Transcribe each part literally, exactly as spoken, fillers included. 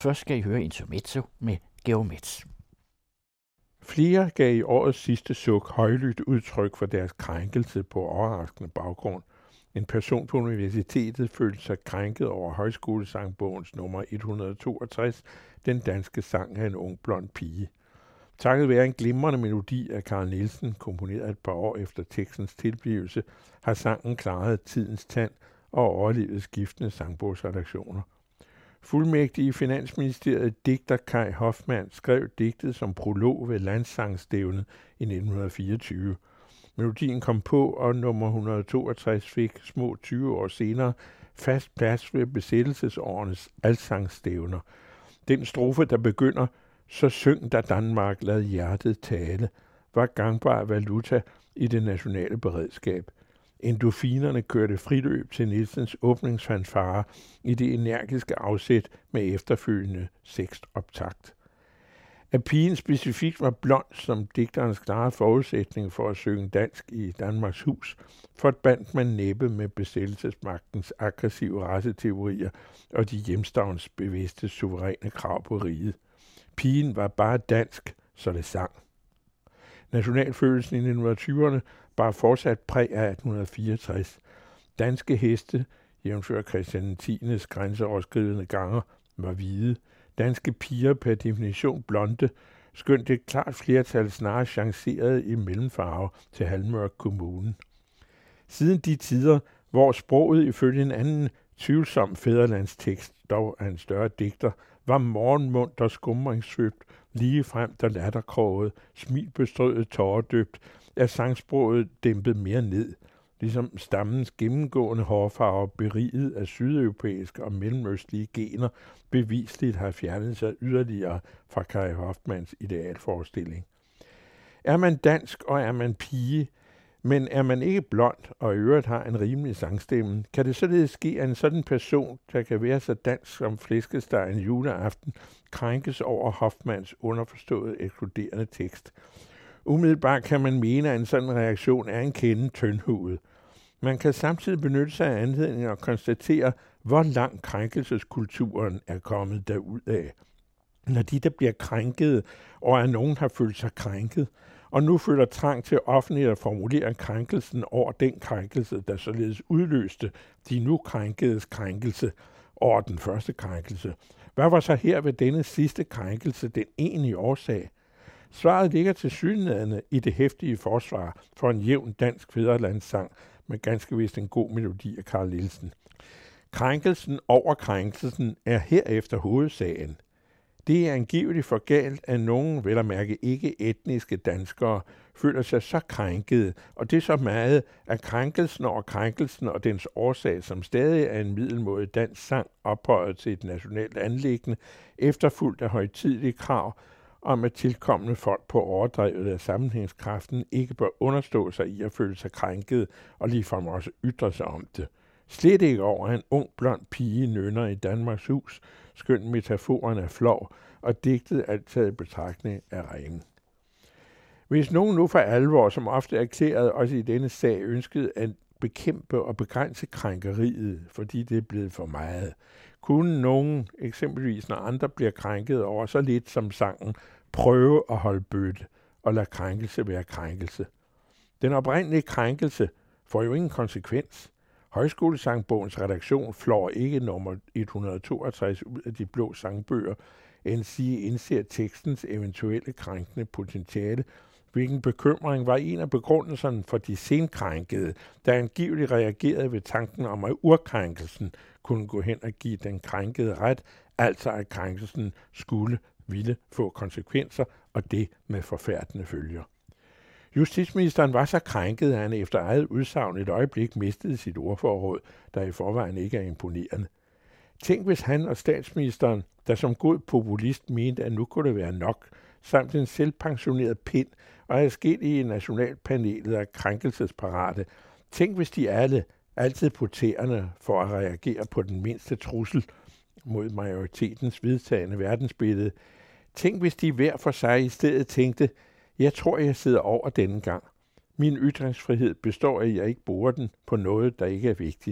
Først skal I høre Intermezzo med Georg Metz. Flere gav i årets sidste suk højlydt udtryk for deres krænkelse på overraskende baggrund. En person på universitetet følte sig krænket over højskolesangbogens nummer et hundrede og toogtres, Den danske sang af en ung blond pige. Takket være en glimrende melodi af Carl Nielsen, komponeret et par år efter tekstens tilblivelse, har sangen klaret tidens tand og overlevet skiftende sangbogsredaktioner. Fuldmægtig i Finansministeriet digter Kai Hoffmann skrev digtet som prolog ved Landssangsstævnet i nitten fireogtyve. Melodien kom på, og nummer et hundrede og toogtres fik små tyve år senere fast plads ved besættelsesårenes alsangsstævner. Den strofe, der begynder, så syng da Danmark lad hjertet tale, var gangbar valuta i det nationale beredskab. Endorfinerne kørte friløb til Nielsens åbningsfanfare i det energiske afsæt med efterfølgende sekstoptakt. At pigen specifikt var blond som digterens klare forudsætning for at synge dansk i Danmarks Hus, forbandt man næppe med besættelsesmagtens aggressive raceteorier og de hjemstavnsbevidste suveræne krav på riget. Pigen var bare dansk, så det sang. Nationalfølelsen i nitten tyverne bar fortsat præg af atten fireogtres. Danske heste, jævnfør Christian tiendes grænseoverskridende ganger, var hvide. Danske piger per definition blonde, skønt et klart flertal snarere chancerede i mellemfarve til halvmørk kommunen. Siden de tider, hvor sproget ifølge en anden tvivlsom fædrelandstekst, dog af en større digter, var morgenmundt og skumringssvøbt, lige frem der latterkroget, smilbestrøget tåredøbt, er sangsproget dæmpet mere ned, ligesom stammens gennemgående hårfarver beriget af sydeuropæiske og mellemøstlige gener bevisligt har fjernet sig yderligere fra Kai Hoffmanns idealforestilling. Er man dansk, og er man pige, men er man ikke blond og i øvrigt har en rimelig sangstemme, kan det således ske, at en sådan person, der kan være så dansk som flæskesteg en juleaften, krænkes over Hoffmanns underforståede ekskluderende tekst. Umiddelbart kan man mene, at en sådan reaktion er en kende tyndhudet. Man kan samtidig benytte sig af anledningen og konstatere, hvor langt krænkelseskulturen er kommet derudad. Når de, der bliver krænkede, og at nogen har følt sig krænket, og nu føler trang til offentligt at formulere krænkelsen over den krænkelse, der således udløste de nu krænkedes krænkelse over den første krænkelse. Hvad var så her ved denne sidste krænkelse den egentlige årsag? Svaret ligger tilsyneladende i det heftige forsvar for en jævn dansk fædrelandssang med ganske vist en god melodi af Carl Nielsen. Krænkelsen over krænkelsen er herefter hovedsagen. Det er angiveligt for galt, at nogen, vel at mærke ikke etniske danskere, føler sig så krænkede, og det er så meget, at krænkelsen over krænkelsen og dens årsag, som stadig er en middelmådig dansk sang, ophøjet til et nationalt anliggende, efterfulgt af højtidelige krav, om at tilkommende folk på overdrevet af sammenhængskraften ikke bør understå sig i at føle sig krænket og ligefrem også ytre sig om det. Slet ikke over en ung blond pige nynner i Danmarks Hus, skønt metaforen er flov, og digtet altid i betragtning af ringen. Hvis nogen nu for alvor, som ofte erklæret også i denne sag, ønskede at bekæmpe og begrænse krænkeriet, fordi det er blevet for meget, kunne nogen, eksempelvis når andre bliver krænket over så lidt som sangen, prøve at holde bøtte og lade krænkelse være krænkelse. Den oprindelige krænkelse får jo ingen konsekvens. Højskolesangbogens redaktion flår ikke nummer et hundrede og toogtres ud af de blå sangbøger, end sige indser tekstens eventuelle krænkende potentiale, hvilken bekymring var en af begrundelserne for de senkrænkede, der angiveligt reagerede ved tanken om, at urkrænkelsen kunne gå hen og give den krænkede ret, altså at krænkelsen skulle ville få konsekvenser, og det med forfærdende følger. Justitsministeren var så krænket, at han efter eget udsagn et øjeblik mistede sit ordforråd, der i forvejen ikke er imponerende. Tænk, hvis han og statsministeren, der som god populist mente, at nu kunne det være nok, samt en selvpensioneret pind og adskillige nationalpanelet af krænkelsesparate. Tænk, hvis de alle, altid poterende for at reagere på den mindste trussel mod majoritetens vedtagende verdensbillede. Tænk, hvis de hver for sig i stedet tænkte, jeg tror, jeg sidder over denne gang. Min ytringsfrihed består af, at jeg ikke bruger den på noget, der ikke er vigtigt.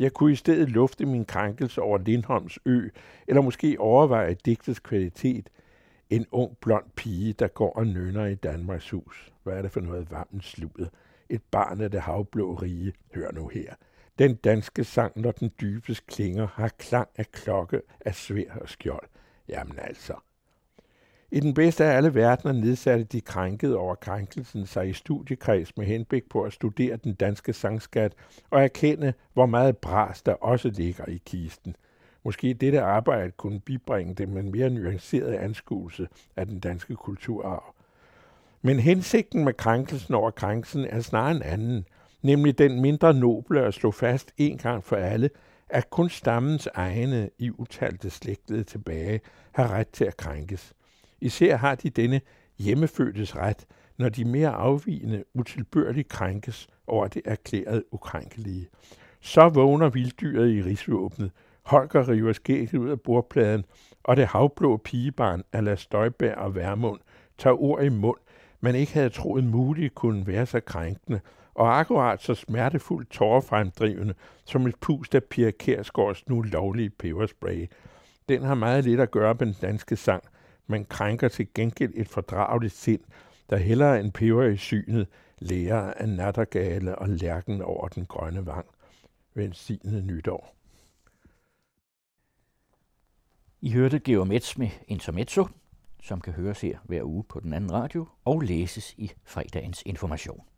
Jeg kunne i stedet lufte min krænkelse over Lindholms ø, eller måske overveje digtets kvalitet. En ung blond pige, der går og nynner i Danmarks hus. Hvad er det for noget varmt sludder? Et barn af det havblå rige. Hør nu her. Den danske sang, når den dybest klinger, har klang af klokke, af sværd og skjold. Jamen altså. I den bedste af alle verdener nedsatte de krænkede over krænkelsen sig i studiekreds med henblik på at studere den danske sangskat og erkende, hvor meget bras der også ligger i kisten. Måske dette arbejde kunne bibringe dem en mere nuanceret anskuelse af den danske kulturarv. Men hensigten med krænkelsen over krænkelsen er snarere en anden, nemlig den mindre noble at slå fast en gang for alle, at kun stammens egne i utalte slægtede tilbage har ret til at krænkes. Især har de denne hjemmefødtes ret, når de mere afvigende utilbørligt krænkes over det erklærede ukrænkelige. Så vågner vilddyret i rigsvåbnet, Holger river skægget ud af bordpladen, og det havblå pigebarn a la Støjberg og Værmund tager ord i mund, man ikke havde troet muligt kunne være så krænkende, og akkurat så smertefuldt tårerfremdrivende som et pust af Pia Kjærsgaards nu lovlige peberspray. Den har meget lidt at gøre med den danske sang, men krænker til gengæld et fordrageligt sind, der hellere end peber i synet lærer af nattergale og lærken over den grønne vang. Velsignet nytår. I hørte Georg Metz med Intermezzo, som kan høres her hver uge på den anden radio og læses i fredagens Information.